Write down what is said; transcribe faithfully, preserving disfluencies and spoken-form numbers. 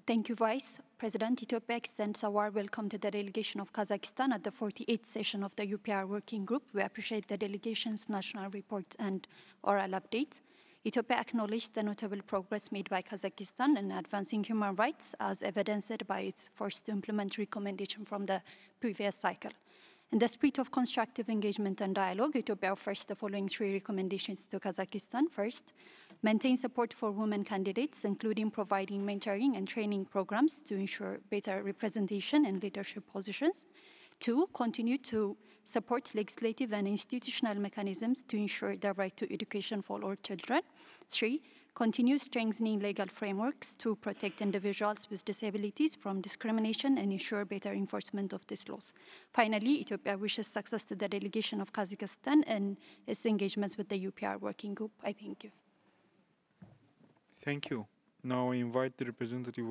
Thank you, Vice President. Ethiopia extends a warm welcome to the delegation of Kazakhstan at the forty-eighth session of the U P R Working Group. We appreciate the delegation's national reports and oral updates. Ethiopia acknowledged the notable progress made by Kazakhstan in advancing human rights, as evidenced by its forced to implement recommendation from the previous cycle. In the spirit of constructive engagement and dialogue, Ethiopia offers the following three recommendations to Kazakhstan. First, maintain support for women candidates, including providing mentoring and training programs to ensure better representation in leadership positions. Two, continue to support legislative and institutional mechanisms to ensure the right to education for all children. Three, continue strengthening legal frameworks to protect individuals with disabilities from discrimination and ensure better enforcement of these laws. Finally, Ethiopia wishes success to the delegation of Kazakhstan and its engagements with the U P R Working Group. I thank you. Thank you. Now I invite the representative